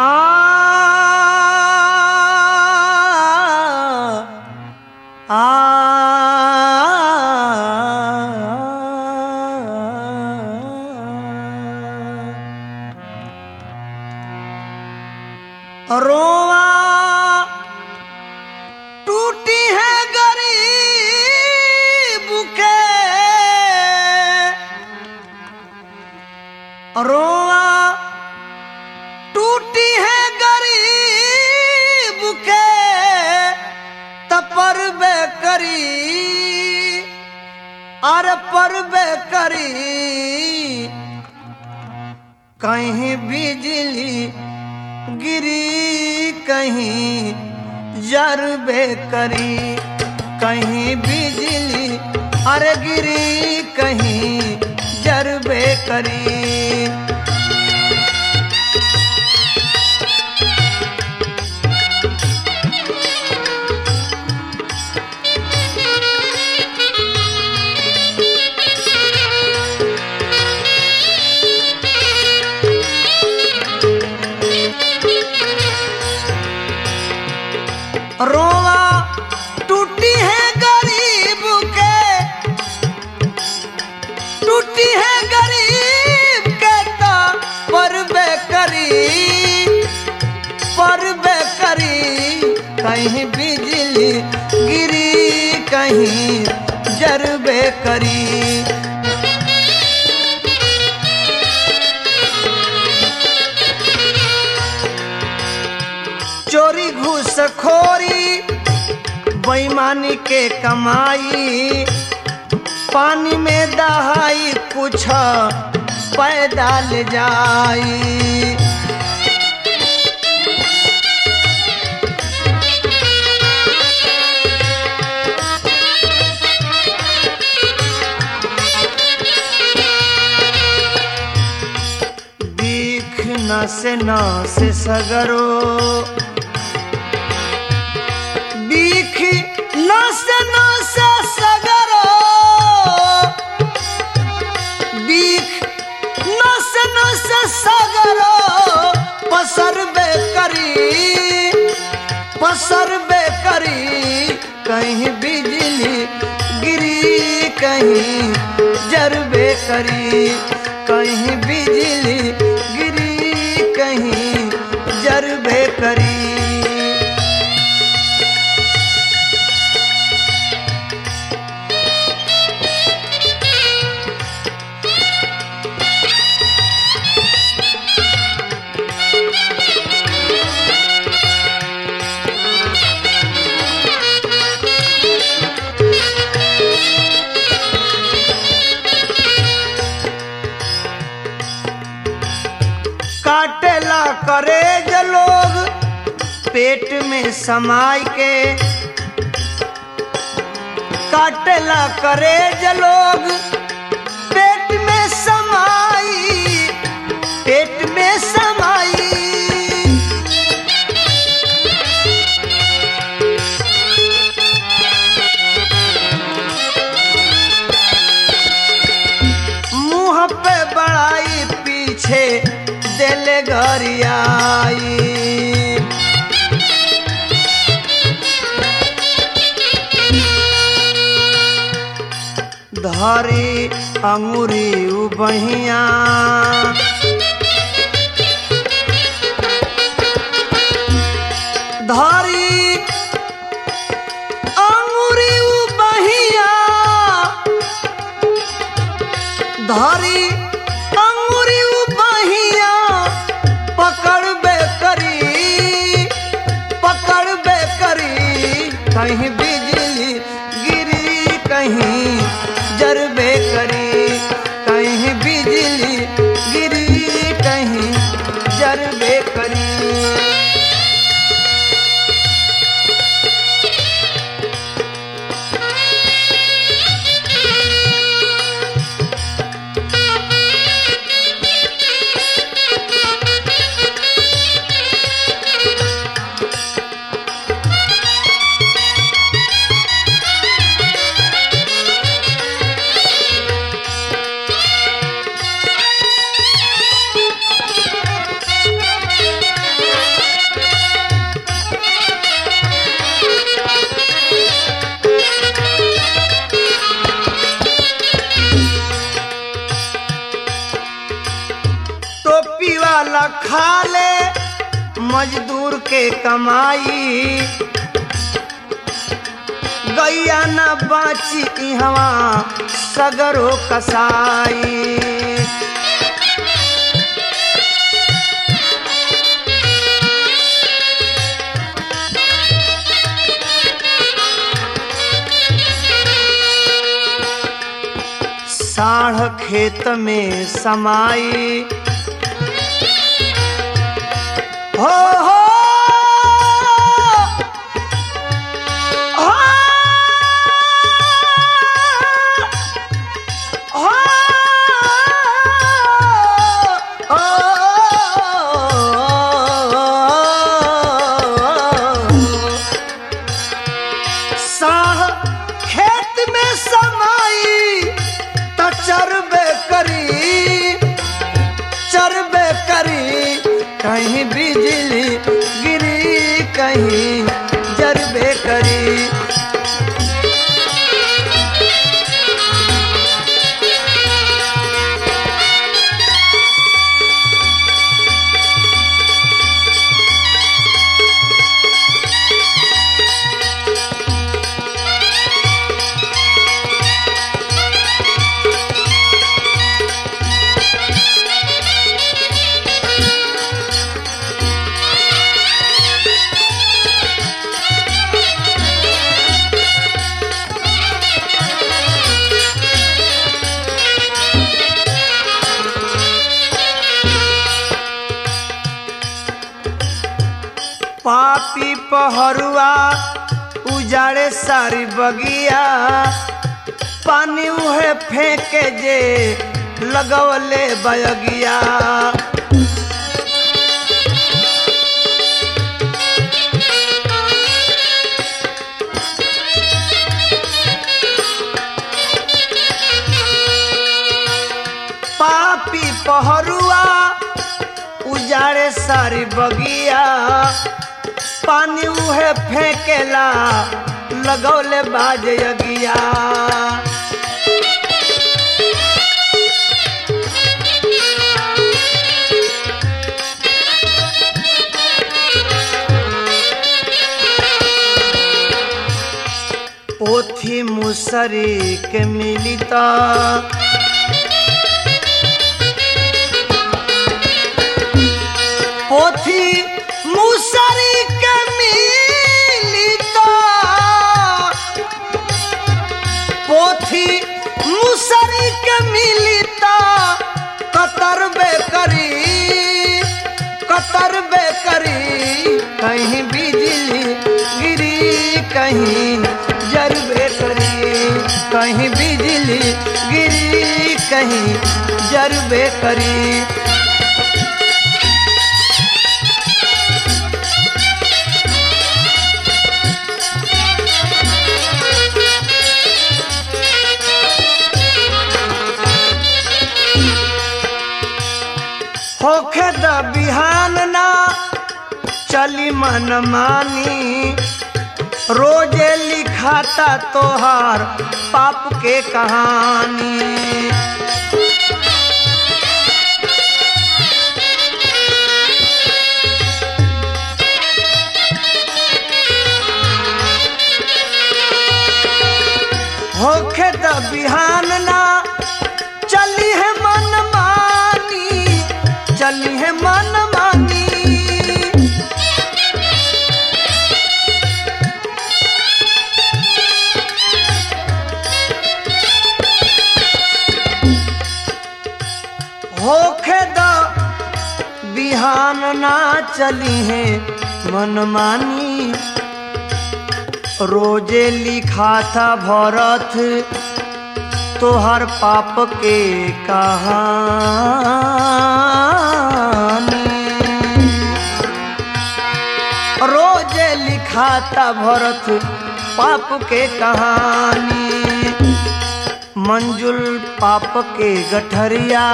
रोवा टूटी है गरीब के, रोवा टूटी है गरीब के, तपर बे करी अरे पर बे करी, कहीं बिजली गिरी कहीं जरबे करी, कहीं बिजली अरे गिरी कहीं जरबे करी। रोवा टूटी है गरीब के, टूटी है गरीब के ता पर बेकरी, पर बेकरी, कहीं बिजली गिरी कहीं जरबे करी। चोरी घूसखोरी बेईमानी के कमाई, पानी में दहाई कुछ पैदा ले जाई। दीख न से सगरो, बीख नस सगरो, बीख नस सगरो, पसर बेकरी, पसर बेकरी, कहीं बिजली गिरी कहीं जरबे करी, कहीं बिजली गिरी कहीं जरबे करी। काटेला करेज लोग पेट में समाई के, काटेला करेज लोग पेट में समाई, पेट में समाई। मुंह पे बड़ाई पीछे दिल गरियाई, धरी अंगूरी उबहिया, धरी अंगूरी उबहिया, धरी अंगूरी उबहिया, पकड़ बेकरी, पकड़ बेकरी, कहीं बिजली गिरी कहीं जरबे करी, कहीं बिजली टोपी वाला खा ले मजदूर के कमाई, गैया न बाची इहवा सगरो कसाई। साढ़ खेत में समाई हो साढ़ खेत में समाई त चरबे करी कहीं बिजली गिरी कहीं जरबे करी। पापी पहरुआ उजाड़े सारी बगिया, पानी उहे फेंके जे लगवले बयगिया। पापी पहरुआ उजाड़े सारी बगिया, पानी उहे फेंकेला लगौले बाजे अगिया। पोथी मुसरी के मिलिता पोथी मुसरी के मिलिता, पोथी मुसरी के मिलिता कतरबे करी कहीं बिजली गिरी कहीं जरबे करी, कहीं बिजली गिरी कहीं जरबे करी। होखे द बिहान ना चली मन मानी, रोजे लिखाता तोहार पाप के कहानी। होखे द बिहान ना चली है मन मानी, चली है मन मानी। होखे द बिहान ना चली है मन मानी, रोजे लिखा था भरत तोहर पाप के कहानी। रोजे लिखा था भरत पाप के कहानी। मंजुल पाप के गठरिया,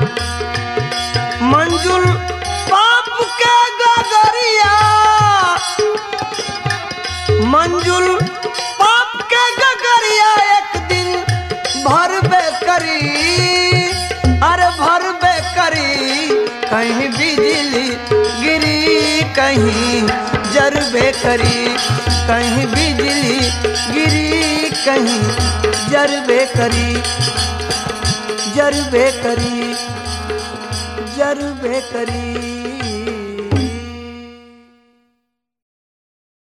मंजुल पाप के गगरिया, मंजुल पाप के गगरिया एक दिन भरबे करी, अरे भरबे करी। कहीं जरबे करी, कहीं बिजली गिरी कहीं जरबे करी, जरबे करी, जरबे करी।